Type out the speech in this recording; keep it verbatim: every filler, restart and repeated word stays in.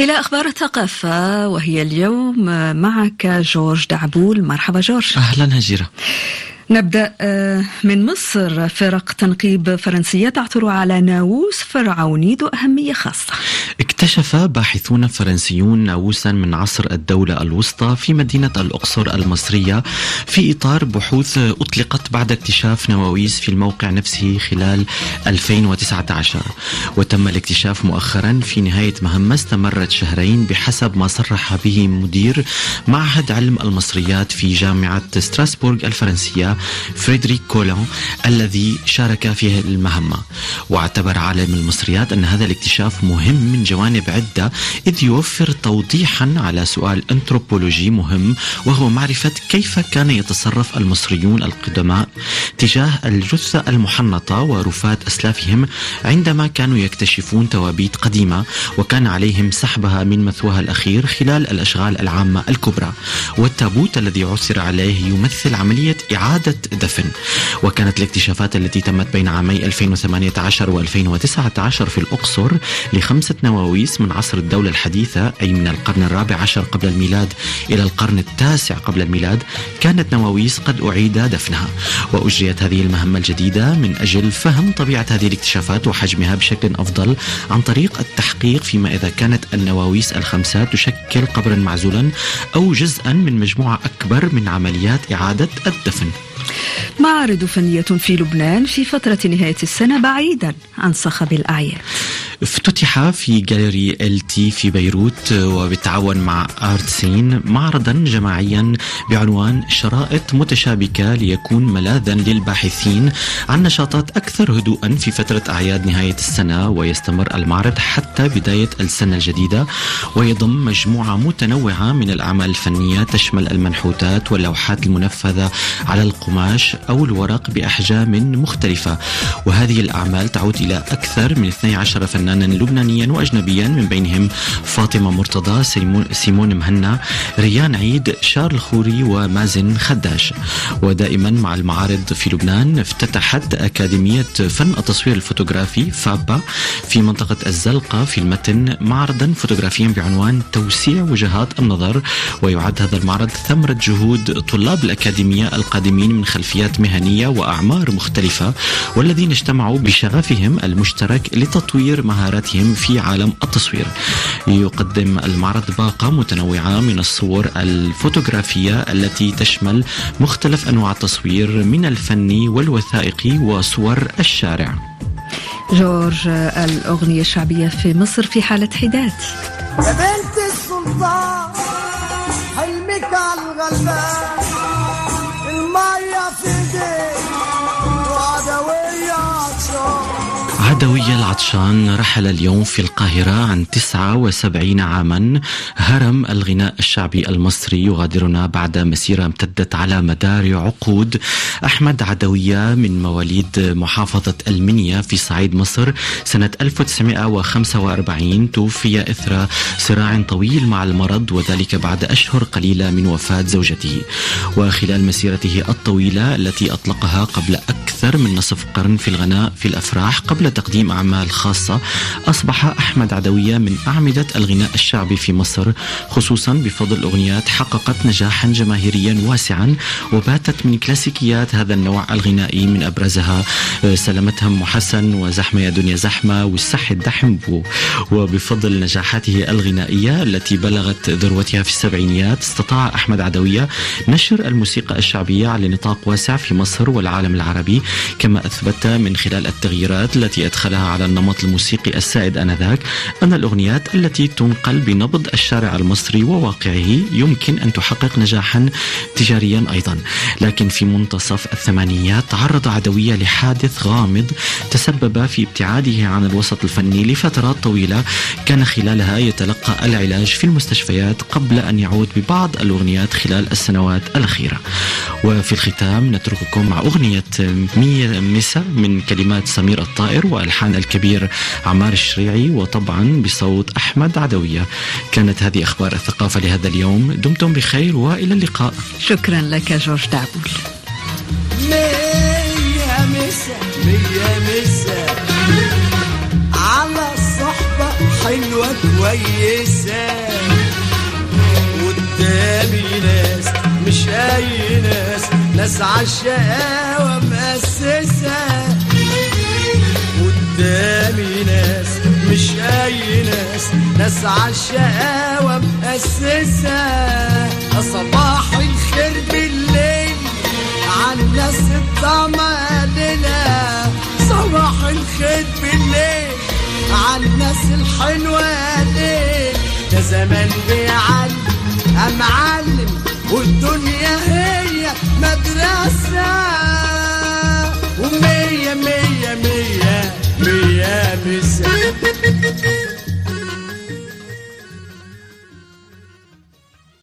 إلى أخبار الثقافة، وهي اليوم معك جورج دعبول. مرحبا جورج. أهلا هجيرة. نبدأ من مصر. فرق تنقيب فرنسية تعثر على ناووس فرعوني ذو أهمية خاصة. اكتشف باحثون فرنسيون ناووسا من عصر الدولة الوسطى في مدينة الأقصر المصرية في إطار بحوث أطلقت بعد اكتشاف نواويس في الموقع نفسه خلال ألفين وتسعة عشر، وتم الاكتشاف مؤخرا في نهاية مهمة استمرت شهرين بحسب ما صرح به مدير معهد علم المصريات في جامعة ستراسبورغ الفرنسية فريدريك كولون الذي شارك في المهمة. واعتبر عالم المصريات أن هذا الاكتشاف مهم من جوانب عدة، إذ يوفر توضيحا على سؤال أنثروبولوجي مهم، وهو معرفة كيف كان يتصرف المصريون القدماء تجاه الجثة المحنطة ورفات أسلافهم عندما كانوا يكتشفون توابيت قديمة وكان عليهم سحبها من مثواها الأخير خلال الأشغال العامة الكبرى. والتابوت الذي عثر عليه يمثل عملية إعادة دفن. وكانت الاكتشافات التي تمت بين عامي ألفين وثمانية عشر وألفين وتسعة عشر في الأقصر لخمسة نواويس من عصر الدولة الحديثة، أي من القرن الرابع عشر قبل الميلاد إلى القرن التاسع قبل الميلاد، كانت نواويس قد أعيد دفنها. وأجريت هذه المهمة الجديدة من أجل فهم طبيعة هذه الاكتشافات وحجمها بشكل أفضل عن طريق التحقيق فيما إذا كانت النواويس الخمسة تشكل قبرا معزولا أو جزءا من مجموعة أكبر من عمليات إعادة الدفن. معارض فنية في لبنان في فترة نهاية السنة بعيدا عن صخب الأعياد. افتتح في جاليري ال تي في بيروت وبالتعاون مع آرت سين معرضا جماعيا بعنوان شرائط متشابكة ليكون ملاذا للباحثين عن نشاطات أكثر هدوءا في فترة أعياد نهاية السنة. ويستمر المعرض حتى بداية السنة الجديدة، ويضم مجموعة متنوعة من الأعمال الفنية تشمل المنحوتات واللوحات المنفذة على القماش أو الورق بأحجام مختلفة. وهذه الأعمال تعود إلى أكثر من اثني عشر فنانا لبنانيا وأجنبيا، من بينهم فاطمة مرتضى، سيمون مهنا، ريان عيد، شارل خوري ومازن خداش. ودائما مع المعارض في لبنان افتتحت أكاديمية فن التصوير الفوتوغرافي فابا في منطقة الزلقة في المتن معرضا فوتوغرافيا بعنوان توسيع وجهات النظر. ويعد هذا المعرض ثمرة جهود طلاب الأكاديمية القادمين من خلفيات مهنية وأعمار مختلفة، والذين اجتمعوا بشغفهم المشترك لتطوير مهاراتهم في عالم التصوير. يقدم المعرض باقة متنوعة من الصور الفوتوغرافية التي تشمل مختلف أنواع التصوير من الفني والوثائقي وصور الشارع. جورج، الأغنية الشعبية في مصر في حالة حداد. يا بنت السلطان حلمك على الغلبان، المية في ايديك وعدوية عطشان. عدوية العطشان رحل اليوم في القاهرة عن تسعة وسبعين عاما. هرم الغناء الشعبي المصري يغادرنا بعد مسيرة امتدت على مدار عقود. أحمد عدوية من مواليد محافظة المنيا في صعيد مصر سنة ألف وتسعمائة وخمسة وأربعين، توفي إثر صراع طويل مع المرض، وذلك بعد أشهر قليلة من وفاة زوجته. وخلال مسيرته الطويلة التي أطلقها قبل أكثر من نصف قرن في الغناء في الأفراح قبل تقديم أعمال خاصة، أصبح أحمد عدوية من أعمدة الغناء الشعبي في مصر، خصوصا بفضل أغنيات حققت نجاحا جماهيريا واسعا وباتت من كلاسيكيات هذا النوع الغنائي، من أبرزها سلامتها أم حسن وزحمة يا دنيا زحمة والصح الدحم بو. وبفضل نجاحاته الغنائية التي بلغت ذروتها في السبعينيات، استطاع أحمد عدوية نشر الموسيقى الشعبية على نطاق واسع في مصر والعالم العربي، كما أثبت من خلال التغييرات التي أدخلها على النمط الموسيقي السائد آنذاك أن الأغنيات التي تنقل بنبض الشارع المصري وواقعه يمكن أن تحقق نجاحا تجاريا أيضا. لكن في منتصف الثمانينات تعرض عدوية لحادث غامض تسبب في ابتعاده عن الوسط الفني لفترات طويلة، كان خلالها يتلقى العلاج في المستشفيات قبل أن يعود ببعض الأغنيات خلال السنوات الأخيرة. وفي الختام نترككم مع أغنية مية مسا من كلمات سمير الطائر وألحان الكبير عمار الشريعي، وطبعا بصوت أحمد عدوية. كانت هذه أخبار الثقافة لهذا اليوم. دمتم بخير وإلى اللقاء. شكرا لك جورج دعبول. مية مسا مية مسا على الصحبة حلوة كويسة قدامي ناس مش أي ناس، ناس عالشقاوة مؤسسة قدامي ناس مش أي ناس، ناس عالشقاوة مؤسسة. صباح الخير بالليل عالناس الطمأنينة، صباح الخير بالليل عالناس الحلوة ليل. ده زمان بيعلم أمعلم والدنيا هي مدرسة، ومية مية مية مية مسا.